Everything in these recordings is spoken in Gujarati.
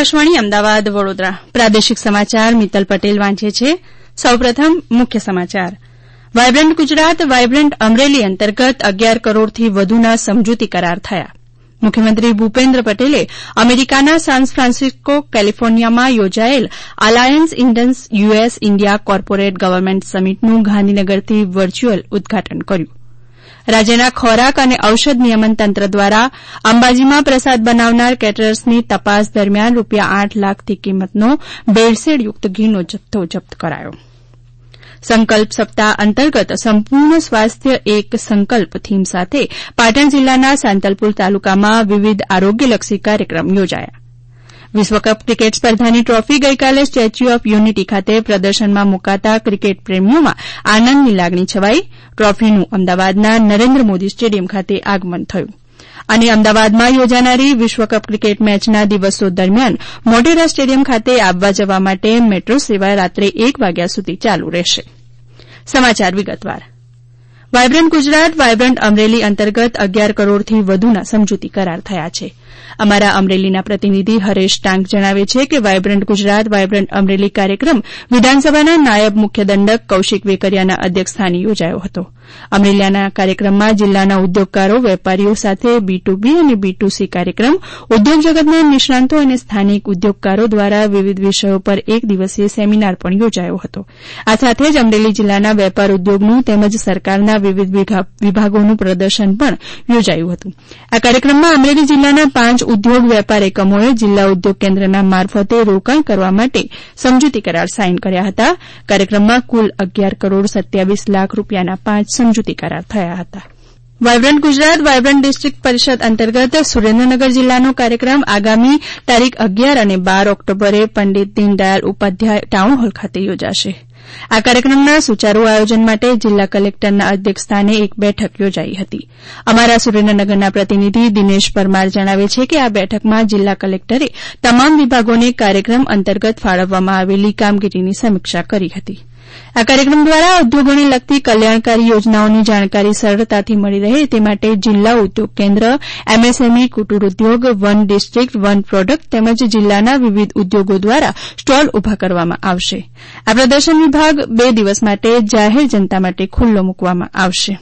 આકાશવાણી અમદાવાદ વડોદરા પ્રાદેશિક સમાચાર મિત્તલ પટેલ વાંચે છે. સૌપ્રથમ મુખ્ય સમાચાર. વાયબ્રન્ટ ગુજરાત વાયબ્રન્ટ અમરેલી અંતર્ગત 11 કરોડથી વધુના સમજૂતી કરાર થયા. મુખ્યમંત્રી ભૂપેન્દ્ર પટેલે અમેરિકાના સાન ફ્રાન્સિસ્કો કેલિફોર્નિયામાં યોજાયેલ alliance Indus US India corporate government સમિટનું ગાંધીનગરથી વર્ચ્યુઅલ ઉદઘાટન કર્યું. રાજ્યના ખોરાક અને ઔષધ નિયમન તંત્ર દ્વારા અંબાજીમાં પ્રસાદ બનાવનાર કેટરર્સની તપાસ દરમિયાન ₹8 લાખથી કિંમતનો ભેળસેળયુક્ત ઘીનો જથ્થો જપ્ત કરાયો. સંકલ્પ સપ્તાહ અંતર્ગત સંપૂર્ણ સ્વાસ્થ્ય એક સંકલ્પ થીમ સાથે પાટણ જિલ્લાના સાંતલપુર તાલુકામાં વિવિધ આરોગ્યલક્ષી કાર્યક્રમ યોજાયા. વિશ્વકપ ક્રિકેટ સ્પર્ધાની ટ્રોફી ગઈકાલે સ્ટેચ્યુ ઓફ યુનિટી ખાતે પ્રદર્શનમાં મુકાતા ક્રિકેટ પ્રેમીઓમાં આનંદની લાગણી છવાઈ. ટ્રોફીનું અમદાવાદના નરેન્દ્ર મોદી સ્ટેડિયમ ખાતે આગમન થયું અને અમદાવાદમાં યોજાનારી વિશ્વકપ ક્રિકેટ મેચના દિવસો દરમિયાન મોટેરા સ્ટેડિયમ ખાતે આવવા જવા માટે મેટ્રો સેવા રાત્રે 1 વાગ્યા સુધી ચાલુ રહેશે. સમાચાર વિગતવાર. વાયબ્રન્ટ ગુજરાત વાયબ્રન્ટ અમરેલી અંતર્ગત 11 કરોડથી વધુના સમજૂતી કરાર થયા છે. અમારા અમરેલીના પ્રતિનિધિ હરેશ ટાંક જણાવે છે કે વાયબ્રન્ટ ગુજરાત વાયબ્રન્ટ અમરેલી કાર્યક્રમ વિધાનસભાના નાયબ મુખ્ય દંડક કૌશિક વેકરિયાના અધ્યક્ષસ્થાને યોજાયો હતો. અમરેલીના કાર્યક્રમમાં જિલ્લાના ઉદ્યોગકારો વેપારીઓ સાથે B2B અને B2C કાર્યક્રમ, ઉદ્યોગ જગતના નિષ્ણાંતો અને સ્થાનિક ઉદ્યોગકારો દ્વારા વિવિધ વિષયો પર એક દિવસીય સેમિનાર પણ યોજાયો હતો. આ સાથે જ અમરેલી જિલ્લાના વેપાર ઉદ્યોગનું તેમજ સરકારના વિવિધ વિભાગોનું પ્રદર્શન પણ યોજાયું હતું. આ કાર્યક્રમમાં અમરેલી જિલ્લાના 5 ઉદ્યોગ વેપાર એકમોએ જિલ્લા ઉદ્યોગ કેન્દ્રના મારફતે રોકાણ કરવા માટે સમજૂતી કરાર સાઇન કર્યા હતા. કાર્યક્રમમાં કુલ 11 કરોડ 27 લાખ રૂપિયાના 5 સમજૂતી કરાર થયા હતા. વાયબ્રન્ટ ગુજરાત વાયબ્રન્ટ ડિસ્ટ્રિક્ટ પરિષદ અંતર્ગત સુરેન્દ્રનગર જિલ્લાનો કાર્યક્રમ આગામી તારીખ 11 અને 12 ઓક્ટોબરે પંડિત દીનદયાળ ઉપાધ્યાય ટાઉન હોલ ખાતે યોજાશે. આ કાર્યક્રમના સુચારૂ આયોજન માટે જિલ્લા કલેક્ટરના અધ્યક્ષસ્થાને એક બેઠક યોજાઈ હતી. અમારા સુરેન્દ્રનગરના પ્રતિનિધિ દિનેશ પરમાર જણાવે છે કે આ બેઠકમાં જિલ્લા કલેક્ટરે તમામ વિભાગોને કાર્યક્રમ અંતર્ગત ફાળવવામાં આવેલી કામગીરીની સમીક્ષા કરી હતી. આ કાર્યક્રમ દ્વારા ઉદ્યોગોને લગતી કલ્યાણકારી યોજનાઓની જાણકારી સરળતાથી મળી રહે તે માટે જિલ્લા ઉદ્યોગ કેન્દ્ર, MSME, કુટીર ઉદ્યોગ, વન ડિસ્ટ્રિક્ટ, વન પ્રોડક્ટ તેમજ જિલ્લાના વિવિધ ઉદ્યોગો દ્વારા સ્ટોલ ઉભા કરવામાં આવશે. આ પ્રદર્શન વિભાગ 2 દિવસ માટે જાહેર જનતા માટે ખુલ્લો મૂકવામાં આવશે.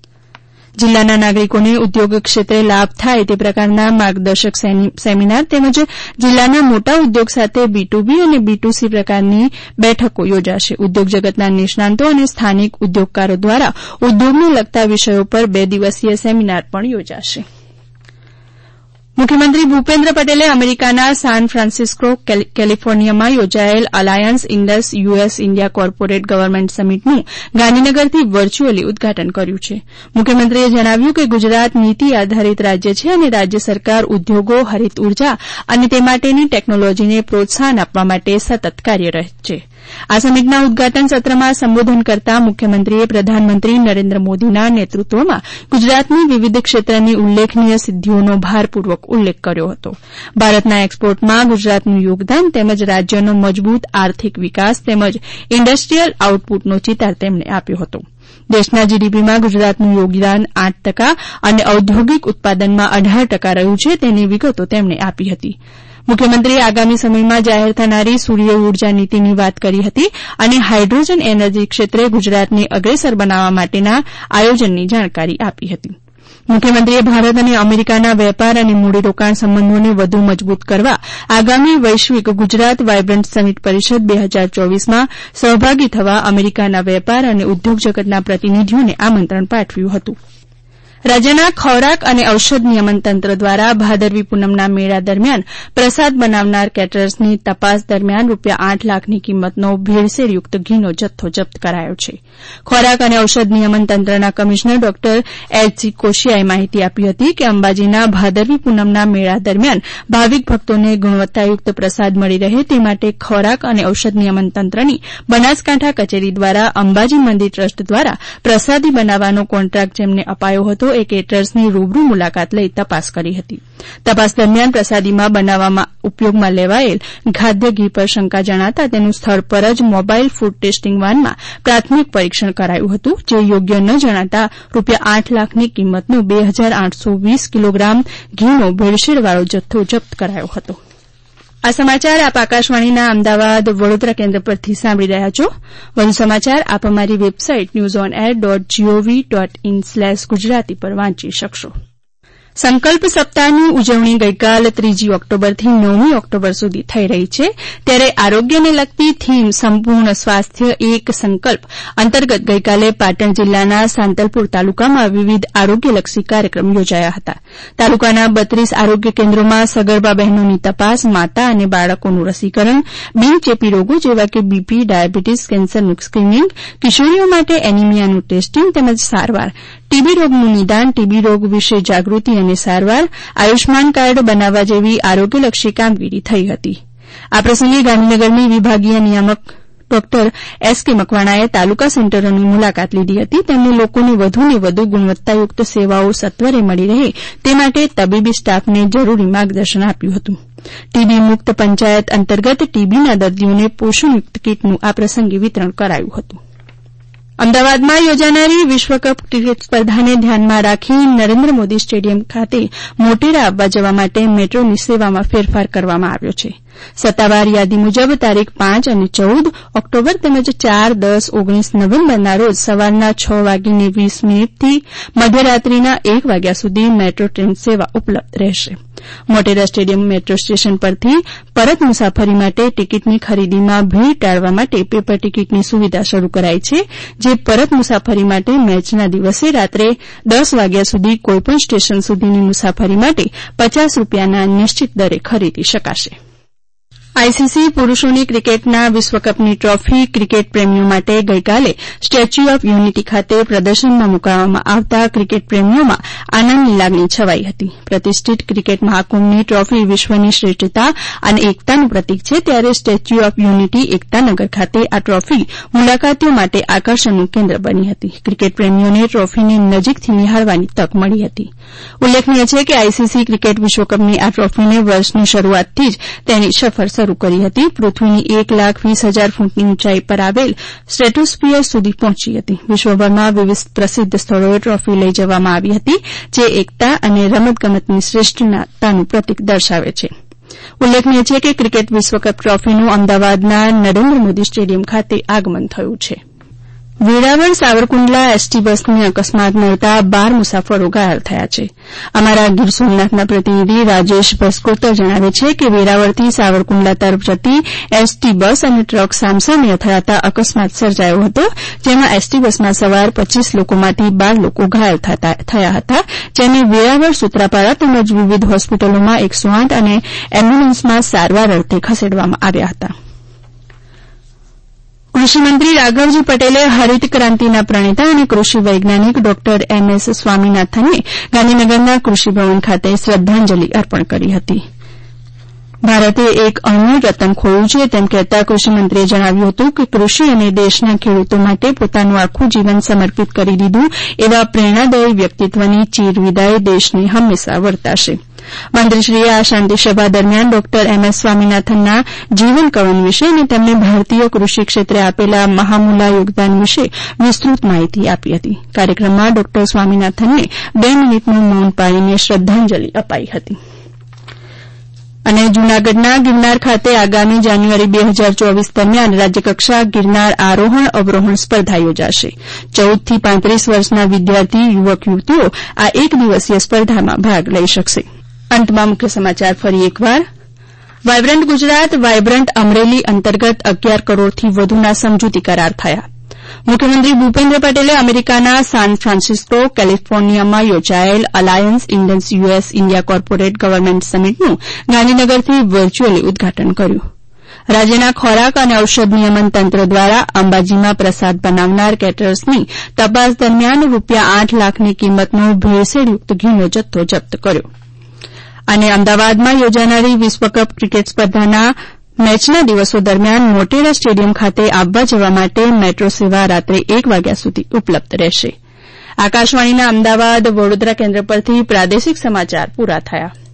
જિલ્લાના નાગરિકોને ઉદ્યોગ ક્ષેત્રે લાભ થાય તે પ્રકારના માર્ગદર્શક સેમિનાર તેમજ જિલ્લાના મોટા ઉદ્યોગ સાથે B2B અને B2C પ્રકારની બેઠકો યોજાશે. ઉદ્યોગ જગતના નિષ્ણાંતો અને સ્થાનિક ઉદ્યોગકારો દ્વારા ઉદ્યોગને લગતા વિષયો પર 2 દિવસીય સેમિનાર પણ યોજાશે. મુખ્યમંત્રી ભૂપેન્દ્ર પટેલે અમેરિકાના સાન ફ્રાન્સિસ્કો કેલિફોર્નિયામાં યોજાયેલ alliance Indus US India corporate government સમિટનું ગાંધીનગરથી વર્ચ્યુઅલી ઉદઘાટન કર્યું છે. મુખ્યમંત્રીએ જણાવ્યું કે ગુજરાત નીતિ આધારિત રાજ્ય છે અને રાજ્ય સરકાર ઉદ્યોગો, હરિત ઉર્જા અને તે માટેની ટેકનોલોજીને પ્રોત્સાહન આપવા માટે સતત કાર્યરત છે. આ સમિટના ઉદઘાટન સત્રમાં સંબોધન કરતા મુખ્યમંત્રીએ પ્રધાનમંત્રી નરેન્દ્ર મોદીના નેતૃત્વમાં ગુજરાતની વિવિધ ક્ષેત્રની ઉલ્લેખનીય સિદ્ધિઓનો ભારપૂર્વક ઉલ્લેખ કર્યો હતો. ભારતના એક્સપોર્ટમાં ગુજરાતનું યોગદાન તેમજ રાજ્યનો મજબૂત આર્થિક વિકાસ તેમજ ઇન્ડસ્ટ્રીયલ આઉટપુટનો ચિતાર તેમણે આપ્યો હતો. દેશના GDPમાં ગુજરાતનું યોગદાન 8% અને ઔદ્યોગિક ઉત્પાદનમાં 18% રહ્યું છે તેની વિગતો તેમણે આપી હતી. મુખ્યમંત્રીએ આગામી સમયમાં જાહેર થનારી સૂર્ય ઉર્જા નીતિની વાત કરી હતી અને હાઇડ્રોજન એનર્જી ક્ષેત્રે ગુજરાતને અગ્રેસર બનાવવા માટેના આયોજનની જાણકારી આપી હતી. મુખ્યમંત્રીએ ભારત અને અમેરિકાના વેપાર અને મૂડીરોકાણ સંબંધોને વધુ મજબૂત કરવા આગામી વૈશ્વિક ગુજરાત વાયબ્રન્ટ સમિટ પરિષદ 2024માં સહભાગી થવા અમેરિકાના વેપાર અને ઉદ્યોગ જગતના પ્રતિનિધિઓને આમંત્રણ પાઠવ્યું હતું. રાજ્યના ખોરાક અને ઔષધ નિયમન તંત્ર દ્વારા ભાદરવી પૂનમના મેળા દરમિયાન પ્રસાદ બનાવનાર કેટરર્સની તપાસ દરમિયાન ₹8 લાખની કિંમતનો ભેળસેળયુક્ત ઘીનો જથ્થો જપ્ત કરાયો છે. ખોરાક અને ઔષધ નિયમન તંત્રના કમિશનર ડોક્ટર H.C. કોશિયાએ માહિતી આપી હતી કે અંબાજીના ભાદરવી પૂનમના મેળા દરમિયાન ભાવિક ભક્તોને ગુણવત્તાયુક્ત પ્રસાદ મળી રહે તે માટે ખોરાક અને ઔષધ નિયમન તંત્રની બનાસકાંઠા કચેરી દ્વારા અંબાજી મંદિર ટ્રસ્ટ દ્વારા પ્રસાદી બનાવવાનો કોન્ટ્રાક્ટ જેમને અપાયો હતો એ કેટરર્સની રૂબરૂ મુલાકાત લઈ તપાસ કરી હતી. તપાસ દરમિયાન પ્રસાદીમાં બનાવવામાં ઉપયોગમાં લેવાયેલ ખાદ્ય ઘી પર શંકા જણાતા તેનું સ્થળ પર જ મોબાઇલ ફૂડ ટેસ્ટિંગ વાનમાં પ્રાથમિક પરીક્ષણ કરાયું હતું, જે યોગ્ય ન જણાતા ₹8 લાખની કિંમતનો 2820 કિલોગ્રામ ઘીનો ભેળસેળવાળો જથ્થો જપ્ત કરાયો હતો. આ સમાચાર આપ આકાશવાણીના અમદાવાદ વડોદરા કેન્દ્ર પરથી સાંભળી રહ્યા છો. વધુ સમાચાર આપ અમારી વેબસાઇટ newsonair.gov.in/gujarati પર વાંચી શકશો. સંકલ્પ સપ્તાહની ઉજવણી ગઈકાલ 3 ઓક્ટોબરથી 9 ઓક્ટોબર સુધી થઈ રહી છે. ત્યારે આરોગ્યને લગતી થીમ સંપૂર્ણ સ્વાસ્થ્ય એક સંકલ્પ અંતર્ગત ગઈકાલે પાટણ જિલ્લાના સાંતલપુર તાલુકામાં વિવિધ આરોગ્યલક્ષી કાર્યક્રમ યોજાયા હતા. તાલુકાના 32 આરોગ્ય કેન્દ્રોમાં સગર્ભા બહેનોની તપાસ, માતા અને બાળકોનું રસીકરણ, બિનચેપી રોગો જેવા કે બીપી, ડાયાબિટીસ, કેન્સરનું સ્ક્રીનિંગ, કિશોરીઓ માટે એનિમિયાનું ટેસ્ટિંગ તેમજ સારવાર, ટીબી રોગનું નિદાન, ટીબી રોગ વિશે જાગૃતિ અને સારવાર, આયુષ્માન કાર્ડ બનાવવા જેવી આરોગ્યલક્ષી કામગીરી થઈ હતી. આ પ્રસંગે ગાંધીનગરની વિભાગીય નિયામક ડોક્ટર એસ.કે. મકવાણાએ તાલુકા સેન્ટરોની મુલાકાત લીધી હતી. તેમણે લોકોને વધુને વધુ ગુણવત્તાયુક્ત સેવાઓ સત્વરે મળી રહે તે માટે તબીબી સ્ટાફને જરૂરી માર્ગદર્શન આપ્યું હતું. ટીબી મુક્ત પંચાયત અંતર્ગત ટીબીના દર્દીઓને પોષણયુક્ત કીટનું આ પ્રસંગે વિતરણ કરાયું હતું. અમદાવાદમાં યોજાનારી વિશ્વકપ ક્રિકેટ સ્પર્ધાને ધ્યાનમાં રાખી નરેન્દ્ર મોદી સ્ટેડિયમ ખાતે મોટેરા આવવા જવા માટે મેટ્રોની સેવામાં ફેરફાર કરવામાં આવ્યો છે. સત્તાવાર યાદી મુજબ તારીખ 5 અને 14 ઓક્ટોબર તેમજ 4, 10, 19 નવેમ્બરના રોજ સવારના 6:20 થી મધ્યરાત્રિના 1 વાગ્યા સુધી મેટ્રો ટ્રેન સેવા ઉપલબ્ધ રહેશે. મોટેરા સ્ટેડિયમ મેટ્રો સ્ટેશન પરથી પરત મુસાફરી માટે ટિકિટની ખરીદીમાં ભીડ ટાળવા માટે પેપર ટિકિટની સુવિધા શરૂ કરાઈ છે, જે પરત મુસાફરી માટે મેચના દિવસે રાત્રે 10 વાગ્યા સુધી કોઈપણ સ્ટેશન સુધીની મુસાફરી માટે ₹50ના નિશ્ચિત દરે ખરીદી શકાશે. આઈસીસી પુરૂષોની ક્રિકેટના વિશ્વકપની ટ્રોફી ક્રિકેટ પ્રેમીઓ માટે ગઈકાલે સ્ટેચ્યુ ઓફ યુનિટી ખાતે પ્રદર્શનમાં મૂકવામાં આવતા ક્રિકેટ પ્રેમીઓમાં આનંદની લાગણી છવાઈ હતી. પ્રતિષ્ઠિત ક્રિકેટ મહાકુંભની ટ્રોફી વિશ્વની શ્રેષ્ઠતા અને એકતાનું પ્રતીક છે, ત્યારે સ્ટેચ્યુ ઓફ યુનિટી એકતાનગર ખાતે આ ટ્રોફી મુલાકાતીઓ માટે આકર્ષણનું કેન્દ્ર બની હતી. ક્રિકેટ પ્રેમીઓને ટ્રોફીને નજીકથી નિહાળવાની તક મળી હતી. ઉલ્લેખનીય છે કે આઈસીસી ક્રિકેટ વિશ્વકપની આ ટ્રોફીને વર્ષની શરૂઆતથી જ તેની સફર શરૂ કરી હતી. પૃથ્વીની 1,20,000 ફૂટની ઊંચાઈ પર આવેલ સ્ટ્રેટોસ્ફિયર સુધી પહોંચી હતી. વિશ્વભરમાં વિવિધ પ્રસિદ્ધ સ્થળોએ ટ્રોફી લઈ જવામાં આવી હતી, જે એકતા અને રમતગમતની શ્રેષ્ઠતાનું પ્રતીક દર્શાવે છે. ઉલ્લેખનીય છે કે ક્રિકેટ વિશ્વકપ ટ્રોફીનું અમદાવાદના નરેન્દ્ર મોદી સ્ટેડિયમ ખાતે આગમન થયું છે. વેરાવળ સાવરકુંડલા એસટી બસને અકસ્માત નડતા 12 મુસાફરો ઘાયલ થયા છે. અમારા ગીર સોમનાથના પ્રતિનિધિ રાજેશ ભસ્કોતર જણાવે છે કે વેરાવળથી સાવરકુંડલા તરફ જતી એસટી બસ અને ટ્રક સામસામે અથડાતા અકસ્માત સર્જાયો હતો, જેમાં એસટી બસમાં સવાર 25 લોકોમાંથી 12 લોકો ઘાયલ થયા હતા, જેને વેરાવળ સૂત્રાપાડા તેમજ વિવિધ હોસ્પિટલોમાં 108 અને એમ્બ્યુલન્સમાં સારવાર અર્થે ખસેડવામાં આવ્યા હતા. કૃષિમંત્રી રાઘવજી પટેલે હરિત ક્રાંતિના પ્રણેતા અને કૃષિ વૈજ્ઞાનિક ડોક્ટર એમએસ સ્વામીનાથનને ગાંધીનગરના કૃષિભવન ખાતે શ્રદ્ધાંજલિ અર્પણ કરી હતી. ભારતે એક અણમોલ રતન ખોયું છે તેમ કહેતા કૃષિમંત્રીએ જણાવ્યું હતું કે કૃષિ અને દેશના ખેડૂતો માટે પોતાનું આખું જીવન સમર્પિત કરી દીધું એવા પ્રેરણાદાયી વ્યક્તિત્વની ચીરવિદાય દેશને હંમેશા વર્તાશે. મંત્રીશ્રીએ આ શાંતિસભા દરમિયાન ડોક્ટર એમએસ સ્વામીનાથનના જીવન કવન વિશે અને તેમને ભારતીય કૃષિ ક્ષેત્રે આપેલા મહામૂલા યોગદાન વિશે વિસ્તૃત માહિતી આપી હતી. કાર્યક્રમમાં ડોક્ટર સ્વામીનાથનને 2 મિનિટનું મૌન પાળીને શ્રદ્ધાંજલિ અપાઈ હતી. અને જૂનાગઢના ગિરનાર ખાતે આગામી જાન્યુઆરી 2024 દરમિયાન રાજ્યકક્ષા ગિરનાર આરોહણ અવરોહણ સ્પર્ધા યોજાશે. 14 થી 35 વર્ષના વિદ્યાર્થી યુવક યુવતીઓ આ એક દિવસીય સ્પર્ધામાં ભાગ લઈ શકશે. અંતમાં મુખ્ય સમાચાર ફરી એકવાર. વાયબ્રન્ટ ગુજરાત વાયબ્રન્ટ અમરેલી અંતર્ગત 11 કરોડથી વધુના સમજૂતી કરાર થયા. મુખ્યમંત્રી ભૂપેન્દ્ર પટેલે અમેરિકાના સાન ફ્રાન્સિસ્કો કેલિફોર્નિયામાં યોજાયેલ alliance Indus US India corporate government સમિટનું ગાંધીનગરથી વર્ચ્યુઅલી ઉદઘાટન કર્યું. રાજ્યના ખોરાક અને ઔષધ નિયમન તંત્ર દ્વારા અંબાજીમાં પ્રસાદ બનાવનાર કેટરર્સની તપાસ દરમિયાન ₹8 લાખની કિંમતનો ભેળસેળયુક્ત ઘીનો જથ્થો જપ્ત કર્યો. અને અમદાવાદમાં યોજાનારી વિશ્વકપ ક્રિકેટ સ્પર્ધાના મેચના દિવસો દરમિયાન મોટેરા સ્ટેડિયમ ખાતે આવવા જવા માટે મેટ્રો સેવા રાત્રે 1 વાગ્યા સુધી ઉપલબ્ધ રહેશે. આકાશવાણીના અમદાવાદ વડોદરા કેન્દ્ર પરથી પ્રાદેશિક સમાચાર પૂરા થયા.